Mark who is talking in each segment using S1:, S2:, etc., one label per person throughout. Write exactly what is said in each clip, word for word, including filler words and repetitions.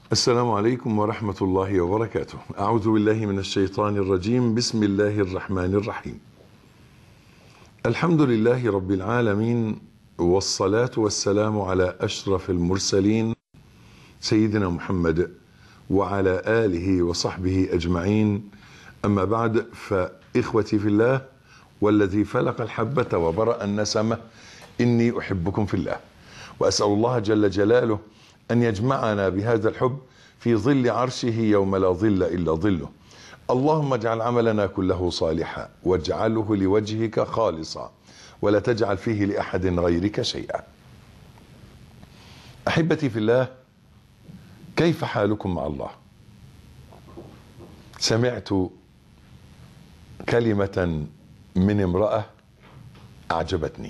S1: السلام عليكم ورحمة الله وبركاته. أعوذ بالله من الشيطان الرجيم. بسم الله الرحمن الرحيم. الحمد لله رب العالمين، والصلاة والسلام على أشرف المرسلين سيدنا محمد وعلى آله وصحبه أجمعين. أما بعد، فإخوتي في الله والذي فلق الحبة وبرأ النسمة، إني أحبكم في الله، وأسأل الله جل جلاله أن يجمعنا بهذا الحب في ظل عرشه يوم لا ظل إلا ظله. اللهم اجعل عملنا كله صالحا، واجعله لوجهك خالصا، ولا تجعل فيه لأحد غيرك شيئا. أحبتي في الله، كيف حالكم مع الله؟ سمعت كلمة من امرأة أعجبتني.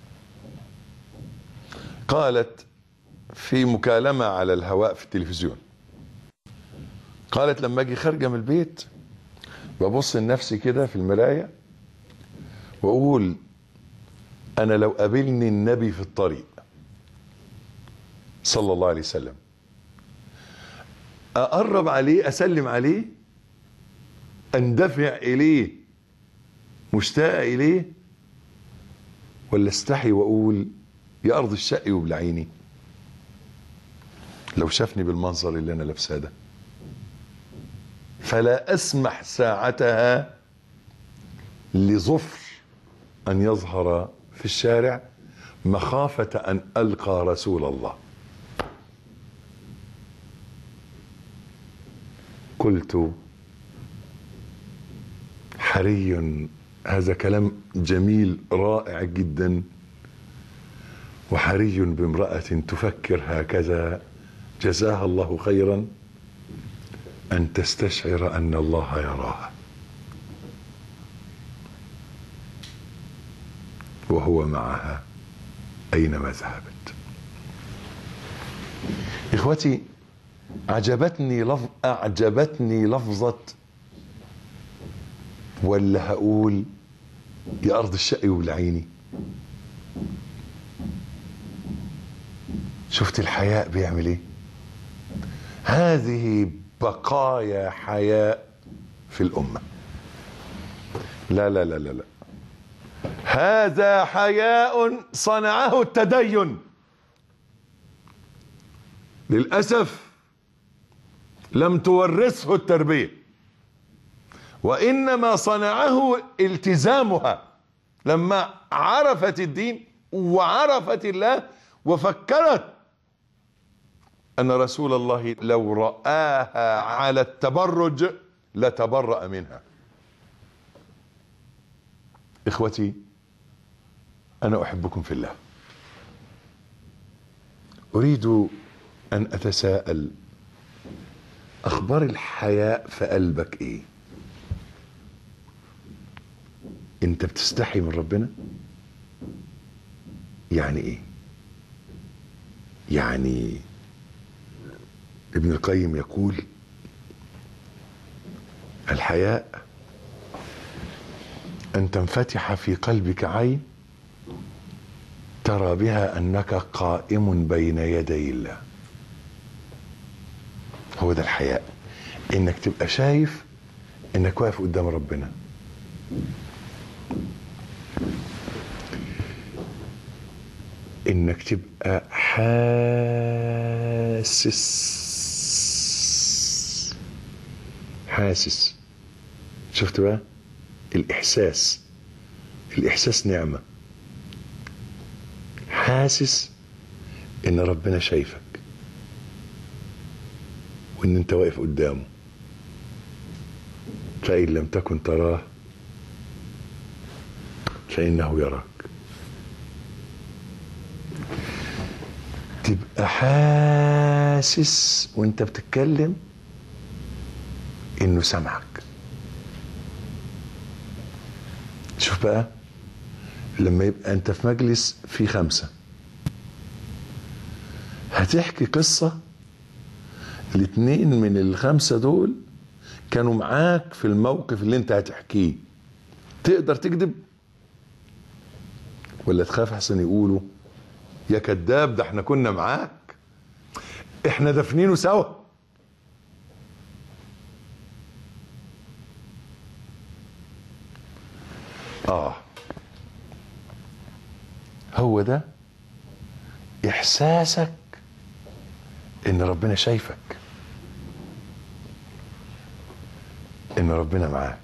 S1: قالت في مكالمة على الهواء في التلفزيون، قالت لما اجي خارجة من البيت ببص لنفسي كده في المراية واقول انا لو قابلني النبي في الطريق صلى الله عليه وسلم، اقرب عليه، اسلم عليه، اندفع اليه مشتاق اليه، ولا استحي واقول يا ارض الشق وابلعيني لو شافني بالمنظر اللي انا لابساه ده؟ فلا اسمح ساعتها لظفر ان يظهر في الشارع مخافة ان القى رسول الله. قلت حري، هذا كلام جميل رائع جدا، وحري بامرأة تفكر هكذا جزاها الله خيرا أن تستشعر أن الله يراها وهو معها أينما ذهبت. إخوتي، أعجبتني لفظ أعجبتني لفظة، ولا هقول يا أرض الشق وابلعيني. شفت الحياء بيعمل ايه؟ هذه بقايا حياء في الأمة. لا لا لا لا لا، هذا حياء صنعه التدين. للأسف لم تورثه التربية، وإنما صنعه التزامها. لما عرفت الدين وعرفت الله وفكرت أن رسول الله لو رآها على التبرج لتبرأ منها. إخوتي، أنا أحبكم في الله. أريد أن أتساءل، أخبار الحياء في قلبك إيه؟ أنت بتستحي من ربنا؟ يعني إيه؟ يعني ابن القيم يقول الحياء أن تنفتح في قلبك عين ترى بها أنك قائم بين يدي الله. هو ده الحياء، إنك تبقى شايف إنك واقف قدام ربنا. إنك تبقى حاسس حاسس شفت بقى الإحساس؟ الإحساس نعمة. حاسس إن ربنا شايفك وإن أنت واقف قدامه، فإن لم تكن تراه فإنه يراك. تبقى حاسس وإنت بتتكلم إنه سمعك. شوف بقى، لما يبقى أنت في مجلس في خمسة هتحكي قصة، الاتنين من الخمسة دول كانوا معاك في الموقف اللي انت هتحكيه، تقدر تكذب ولا تخاف احسن يقولوا يا كذاب ده احنا كنا معاك، احنا دفنينه سوا؟ هو ده إحساسك إن ربنا شايفك، إن ربنا معاك،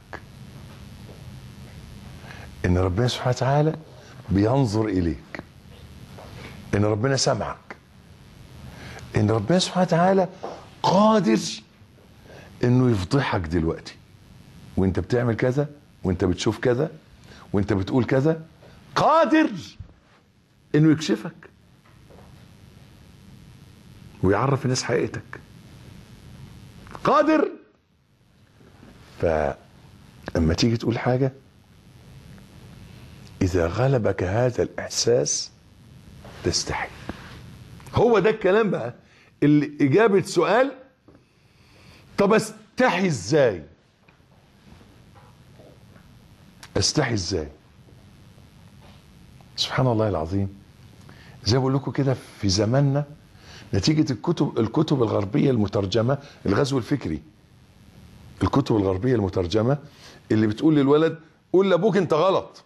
S1: إن ربنا سبحانه وتعالى بينظر إليك، إن ربنا سمعك، إن ربنا سبحانه وتعالى قادر إنه يفضحك دلوقتي وإنت بتعمل كذا، وإنت بتشوف كذا، وإنت بتقول كذا، قادر إنه يكشفك ويعرف الناس حقيقتك، قادر. فلما تيجي تقول حاجة، إذا غلبك هذا الإحساس تستحي. هو ده الكلام بقى اللي إجابة سؤال طب استحي إزاي؟ استحي إزاي؟ سبحان الله العظيم. زي ما بقول لكم كده، في زماننا نتيجة الكتب الكتب الغربية المترجمة، الغزو الفكري، الكتب الغربية المترجمة اللي بتقول للولد قول لابوك انت غلط.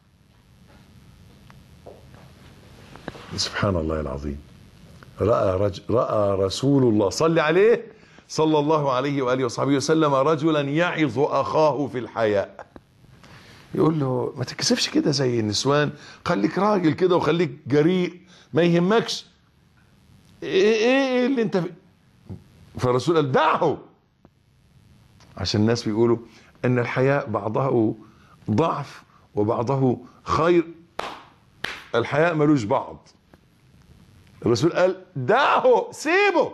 S1: سبحان الله العظيم. رأى رج... رأى رسول الله صلى عليه صلى الله عليه وآله وصحبه وسلم رجلا يعظ أخاه في الحياء، يقول له ما تتكسفش كده زي النسوان، خليك راجل كده وخليك جريء، ما يهمكش ايه ايه اللي انت في... فالرسول قال دعه، عشان الناس بيقولوا ان الحياء بعضه ضعف وبعضه خير. الحياء ملوش بعض. الرسول قال دعه، سيبه.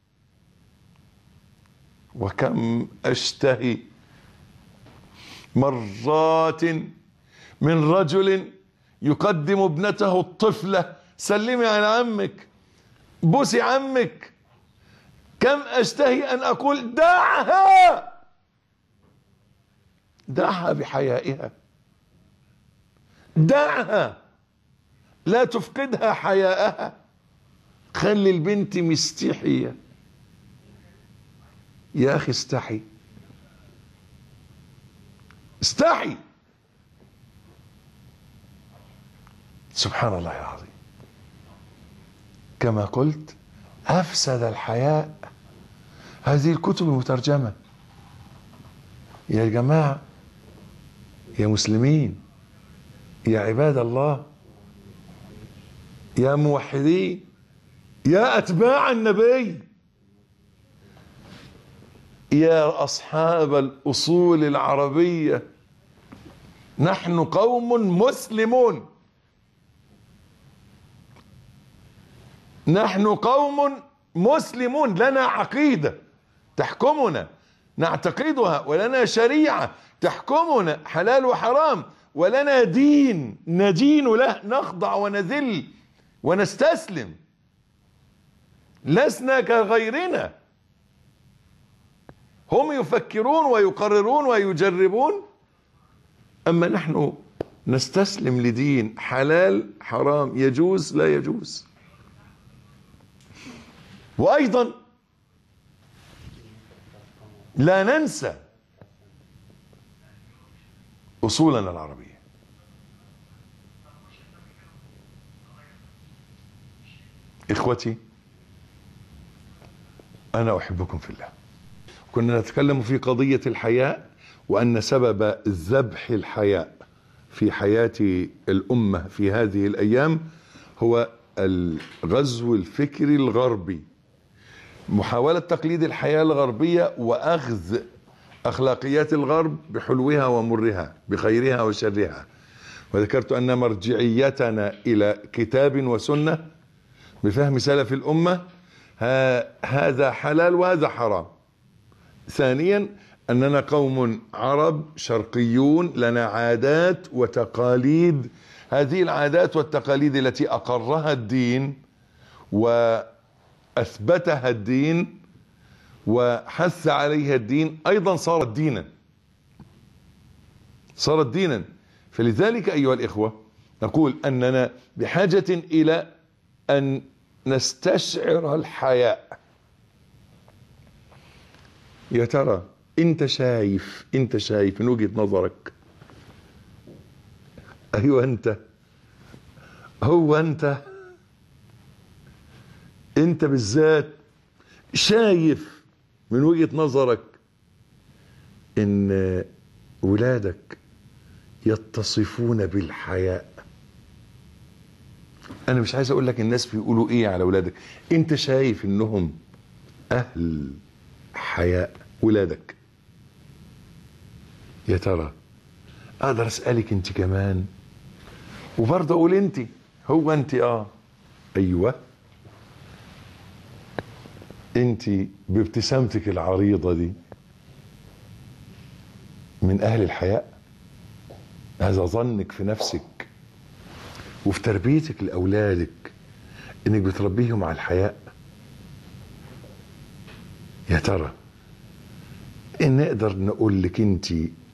S1: وكم اشتهي مرات من رجل يقدم ابنته الطفلة، سلمي على عمك، بوسي عمك. كم اشتهي ان اقول دعها، دعها بحيائها، دعها، لا تفقدها حياءها، خلي البنت مستحية. يا اخي استحي، استحي. سبحان الله العظيم. كما قلت افسد الحياء هذه الكتب المترجمة. يا جماعة، يا مسلمين، يا عباد الله، يا موحدين، يا اتباع النبي، يا اصحاب الاصول العربية، نحن قوم مسلمون، نحن قوم مسلمون، لنا عقيدة تحكمنا نعتقدها، ولنا شريعة تحكمنا حلال وحرام، ولنا دين ندين له، نخضع ونذل ونستسلم، لسنا كغيرنا. هم يفكرون ويقررون ويجربون، أما نحن نستسلم لدين حلال حرام، يجوز لا يجوز. وأيضا لا ننسى أصولنا العربية. إخوتي، أنا أحبكم في الله. كنا نتكلم في قضية الحياء، وأن سبب ذبح الحياء في حياة الأمة في هذه الأيام هو الغزو الفكري الغربي، محاولة تقليد الحياة الغربية وأخذ أخلاقيات الغرب بحلوها ومرها، بخيرها وشرها. وذكرت أن مرجعيتنا إلى كتاب وسنة بفهم سلف الأمة، هذا حلال وهذا حرام. ثانيا أننا قوم عرب شرقيون، لنا عادات وتقاليد، هذه العادات والتقاليد التي أقرها الدين وأثبتها الدين وحث عليها الدين أيضا صارت دينا، صارت دينا. فلذلك أيها الإخوة نقول أننا بحاجة إلى أن نستشعر الحياء. يا ترى انت شايف انت شايف من وجهة نظرك، ايوه انت هو انت انت بالذات شايف من وجهة نظرك ان ولادك يتصفون بالحياء؟ انا مش عايز اقول لك الناس بيقولوا ايه على ولادك، انت شايف انهم اهل حياء ولادك؟ يا ترى اقدر اسالك انت كمان وبرضه اقول انت، هو انت اه ايوه انت بابتسامتك العريضه دي من اهل الحياء؟ هذا ظنك في نفسك وفي تربيتك لاولادك انك بتربيهم على الحياء؟ يا ترى ان نقدر نقول لك انت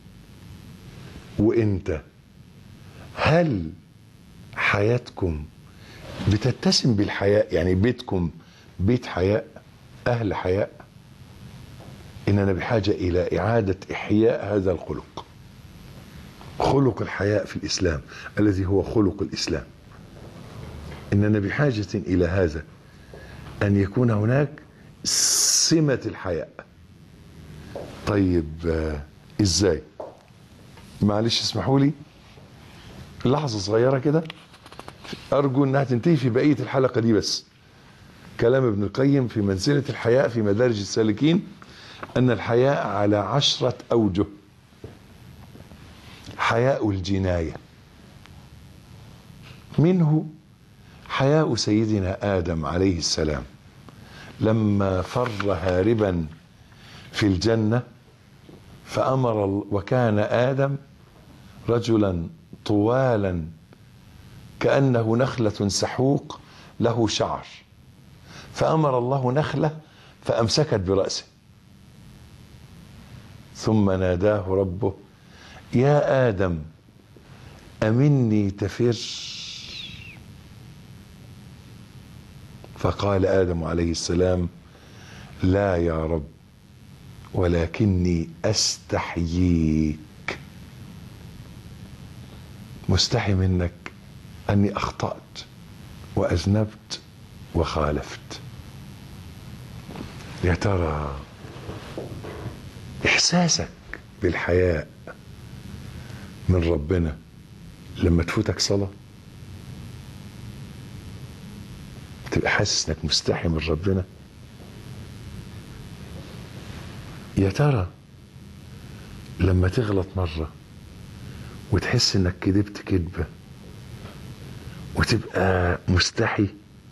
S1: وانت، هل حياتكم بتتسم بالحياء؟ يعني بيتكم بيت حياء، اهل حياء؟ اننا بحاجة الى اعادة احياء هذا الخلق، خلق الحياء في الاسلام الذي هو خلق الاسلام. اننا بحاجة الى هذا، ان يكون هناك سمة الحياء. طيب آه ازاي؟ معلش اسمحوا لي لحظة صغيرة كده، ارجو انها تنتهي في بقية الحلقة دي. بس كلام ابن القيم في منزلة الحياء في مدارج السالكين، ان الحياء على عشرة اوجه. حياء الجناية، منه حياء سيدنا آدم عليه السلام لما فر هاربا في الجنة فأمر، وكان آدم رجلا طوالا كأنه نخلة سحوق له شعر، فأمر الله نخلة فأمسكت برأسه، ثم ناداه ربه يا آدم أمني تفر؟ فقال آدم عليه السلام لا يا رب، ولكني أستحييك، مستحي منك أني أخطأت وأذنبت وخالفت. يا ترى إحساسك بالحياء من ربنا لما تفوتك صلاة تبقى حاسس انك مستحي من ربنا؟ يا ترى لما تغلط مرة وتحس انك كذبت كذبة وتبقى مستحي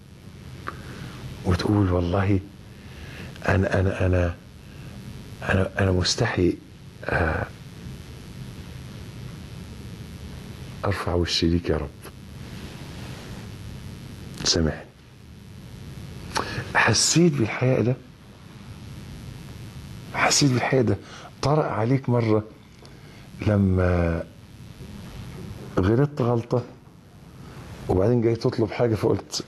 S1: وتقول والله انا انا انا انا انا مستحي ارفع وشي ليك يا رب سامحني؟ حسيت بالحياء ده؟ حسيت بالحياء ده طرأ عليك مرة لما غلطت غلطة وبعدين جاي تطلب حاجة فقلت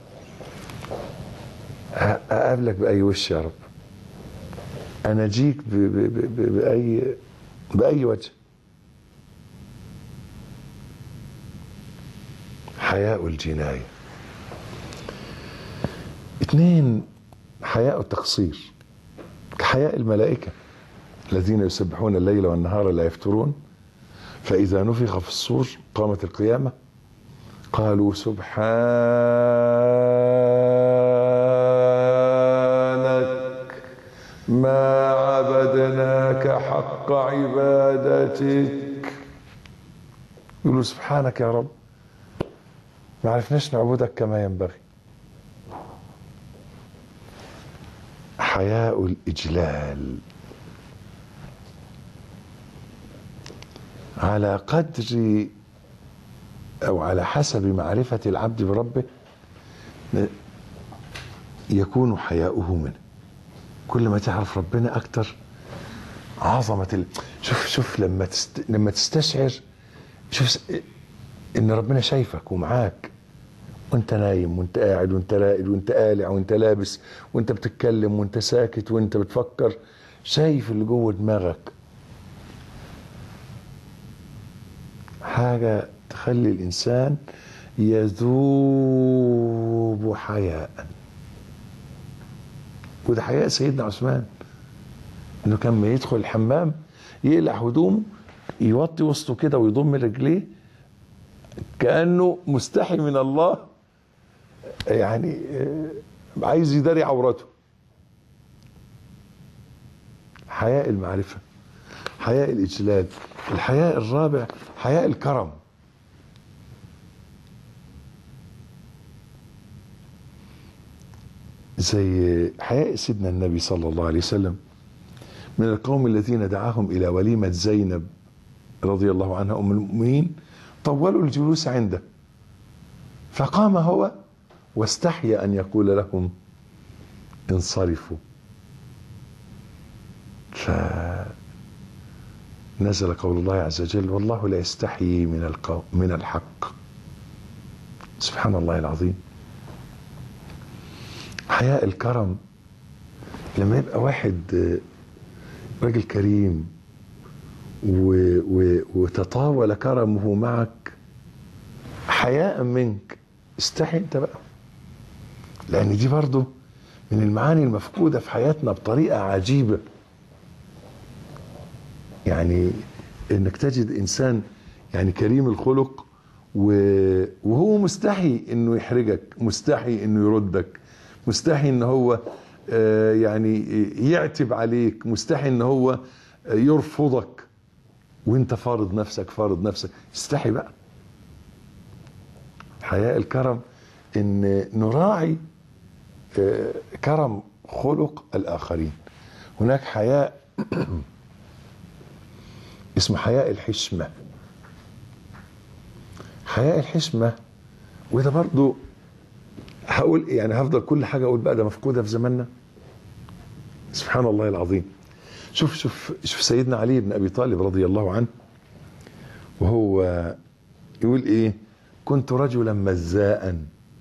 S1: اقابلك بأي وش يا رب، انا اجيك بأي بأي وجه؟ حياء الجناية. اثنين، حياء التقصير، كحياء الملائكة الذين يسبحون الليل والنهار لا يفترون، فإذا نفخ في الصور قامت القيامة قالوا سبحانك ما عبدناك حق عبادتك. يقولوا سبحانك يا رب ما عرفناش نعبدك كما ينبغي. حياء الإجلال، على قدر أو على حسب معرفة العبد بربه يكون حياؤه منه. كل ما تعرف ربنا أكتر عظمة ال... شوف شوف لما تست... لما تستشعر، شوف إن ربنا شايفك ومعاك وانت نايم وانت قاعد وانت راقد وانت قالع وانت لابس وانت بتتكلم وانت ساكت وانت بتفكر، شايف اللي جوه دماغك. حاجة تخلي الإنسان يذوب حياء. وده حياء سيدنا عثمان، انه كان ما يدخل الحمام يقلع هدومه، يوطي وسطه كده ويضم رجليه كأنه مستحي من الله، يعني عايز يداري عورته. حياء المعرفة، حياء الإجلال. الحياء الرابع حياء الكرم. زي حياء سيدنا النبي صلى الله عليه وسلم من القوم الذين دعاهم إلى وليمة زينب رضي الله عنها أم المؤمنين، طولوا الجلوس عنده، فقام هو واستحي أن يقول لهم انصرفوا، فنزل قول الله عز وجل والله لا يستحيي من القول من الحق. سبحان الله العظيم. حياء الكرم، لما يبقى واحد راجل كريم و و وتطاول كرمه معك حياء منك، استحي انت بقى، لان دي برضو من المعاني المفقودة في حياتنا بطريقة عجيبة. يعني انك تجد انسان يعني كريم الخلق وهو مستحي انه يحرجك، مستحي انه يردك، مستحي ان هو يعني يعتب عليك، مستحي ان هو يرفضك، وانت فارض نفسك فارض نفسك، استحي بقى. حياء الكرم ان نراعي كرم خلق الاخرين. هناك حياء اسمه حياء الحشمة. حياء الحشمة وده برضو هقول يعني هفضل كل حاجة اقول بقى ده مفقودة في زماننا. سبحان الله العظيم. شوف شوف شوف سيدنا علي بن ابي طالب رضي الله عنه وهو يقول ايه: كنت رجلا مزاء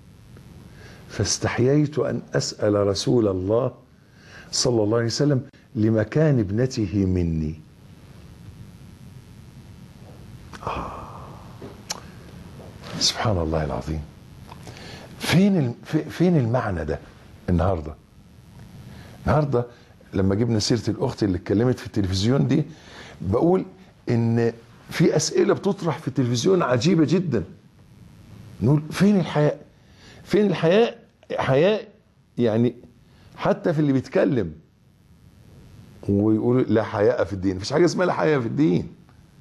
S1: فاستحييت ان اسأل رسول الله صلى الله عليه وسلم لمكان ابنته مني. آه. سبحان الله العظيم. فين فين المعنى ده النهارده؟ النهارده لما جبنا سيره الاخت اللي اتكلمت في التلفزيون دي، بقول ان في اسئله بتطرح في التلفزيون عجيبه جدا. نقول فين الحياء؟ فين الحياء؟ حياء يعني حتى في اللي بيتكلم ويقول لا حياء في الدين، مفيش حاجه اسمها لا حياء في الدين.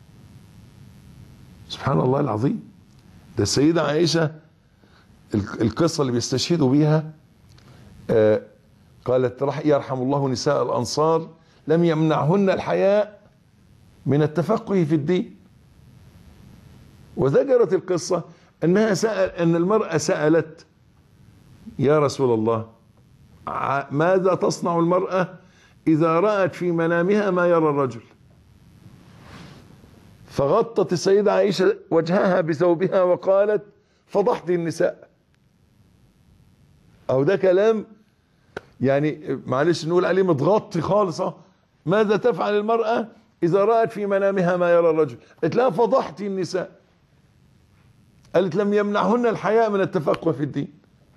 S1: سبحان الله العظيم. ده السيده عائشه القصه اللي بيستشهدوا بيها آه قالت يرحم الله نساء الانصار لم يمنعهن الحياء من التفقه في الدين. وذكرت القصه انها سأل ان المراه سالت يا رسول الله ماذا تصنع المراه اذا رأت في منامها ما يرى الرجل؟ فغطت السيدة عائشة وجهها بثوبها وقالت فضحت النساء. او ده كلام يعني معلش نقول عليه متغطي خالص. ماذا تفعل المرأة اذا رأت في منامها ما يرى الرجل؟ قالت لها فضحت النساء. قالت لم يمنعهن الحياء من التفقه في الدين.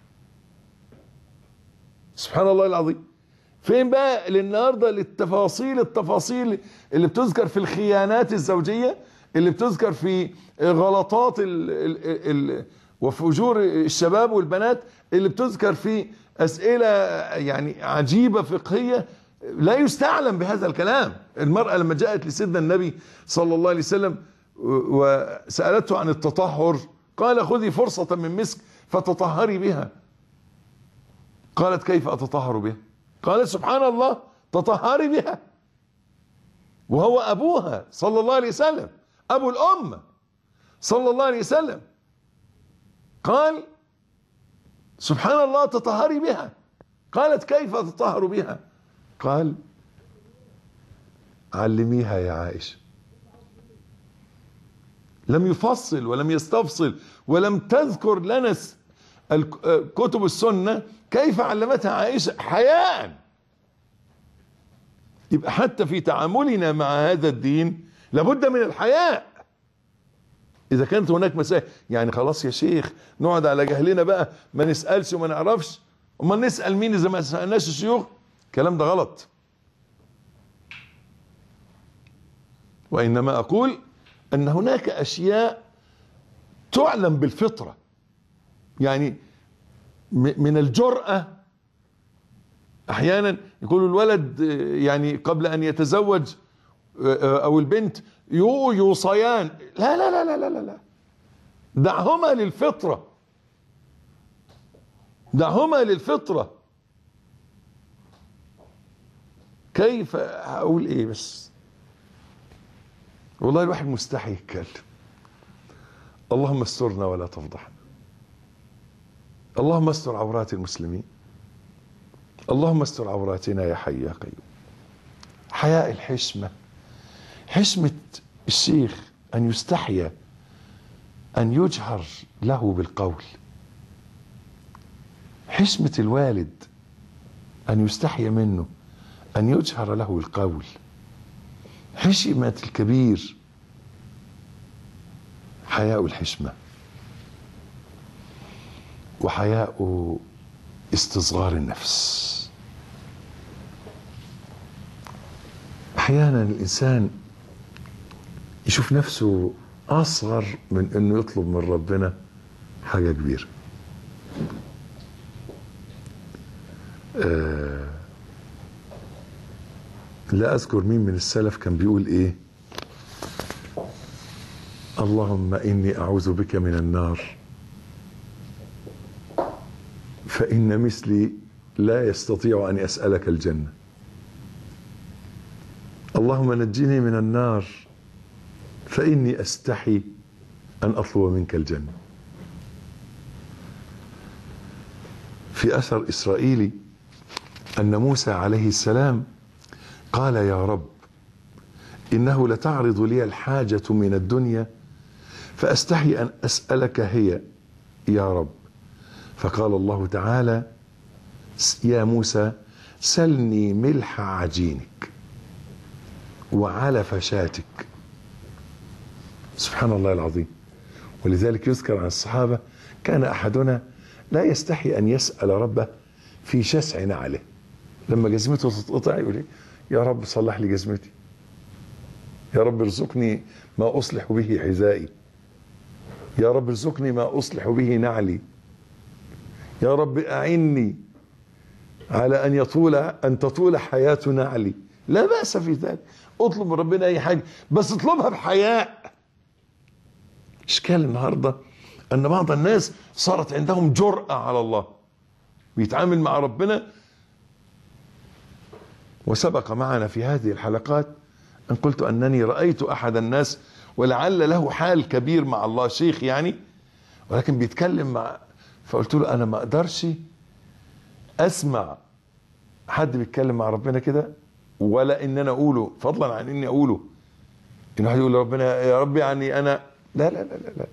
S1: سبحان الله العظيم. فين بقى النهارده للتفاصيل التفاصيل اللي بتذكر في الخيانات الزوجية، اللي بتذكر في غلطات ال ال ال وفجور الشباب والبنات، اللي بتذكر في أسئلة يعني عجيبة فقهية لا يستعلم بهذا الكلام. المرأة لما جاءت لسيدنا النبي صلى الله عليه وسلم وسألته عن التطهر قال خذي فرصة من مسك فتطهري بها. قالت كيف أتطهر بها؟ قال سبحان الله تطهري بها، وهو أبوها صلى الله عليه وسلم، أبو الأمة صلى الله عليه وسلم. قال سبحان الله تطهري بها. قالت كيف أتطهر بها؟ قال علميها يا عائشة. لم يفصل ولم يستفصل ولم تذكر لنا كتب السنة كيف علمتها عائشة حياء. يبقى حتى في تعاملنا مع هذا الدين لابد من الحياء. اذا كانت هناك مسائل يعني خلاص يا شيخ نقعد على جهلنا بقى ما نسالش وما نعرفش، امال نسال مين اذا ما سالناش الشيوخ؟ الكلام ده غلط. وانما اقول ان هناك اشياء تعلم بالفطره، يعني من الجرأة احيانا يقولوا الولد يعني قبل ان يتزوج او البنت يوصيان، لا لا لا لا لا لا دعهما للفطرة، دعهما للفطرة. كيف اقول ايه بس، والله الواحد مستحي يتكلم. اللهم استرنا ولا تفضحنا، اللهم استر عورات المسلمين، اللهم استر عوراتنا يا حي يا قيوم. حياء الحشمة، حشمة الشيخ أن يستحيا أن يجهر له بالقول، حشمة الوالد أن يستحيا منه أن يجهر له بالقول، حشمة الكبير حياء الحشمة، وحياء استصغار النفس. احيانا الانسان يشوف نفسه اصغر من انه يطلب من ربنا حاجة كبيرة. آه لا اذكر مين من السلف كان بيقول ايه، اللهم اني اعوذ بك من النار فإن مثلي لا يستطيع أن يسألك الجنة، اللهم نجني من النار فإني أستحي أن أطلب منك الجنة. في أثر إسرائيلي أن موسى عليه السلام قال يا رب إنه لتعرض لي الحاجة من الدنيا فأستحي أن أسألك هي يا رب، فقال الله تعالى يا موسى سلني ملح عجينك وعلف شاتك. سبحان الله العظيم. ولذلك يذكر عن الصحابة كان أحدنا لا يستحي أن يسأل ربه في شسع نعله، لما جزمته تتقطع يقول يا رب صلح لي جزمتي، يا رب ارزقني ما أصلح به حذائي، يا رب ارزقني ما أصلح به نعلي، يا رب أعني على أن يطول أن تطول حياة نعلي. لا بأس في ذلك، اطلب من ربنا أي حاجة بس اطلبها بحياء. إشكال النهاردة أن بعض الناس صارت عندهم جرأة على الله، بيتعامل مع ربنا. وسبق معنا في هذه الحلقات أن قلت أنني رأيت أحد الناس ولعل له حال كبير مع الله، شيخ يعني، ولكن بيتكلم مع، فقلت له أنا ما أقدرش أسمع حد بيتكلم مع ربنا كده، ولا إن أنا أقوله، فضلا عن إني أقوله، إن واحد يقول لربنا يا رب يعني أنا، لا لا لا لا لا.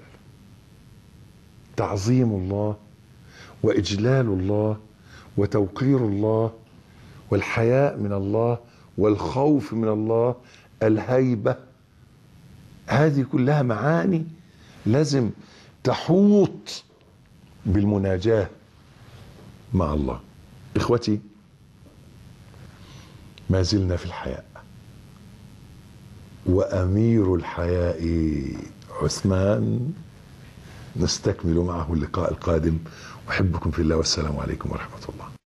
S1: تعظيم الله وإجلال الله وتوقير الله والحياء من الله والخوف من الله، الهيبة، هذه كلها معاني لازم تحوط بالمناجاة مع الله. إخوتي، ما زلنا في الحياء، وأمير الحياء عثمان. نستكمل معه اللقاء القادم. أحبكم في الله والسلام عليكم ورحمة الله.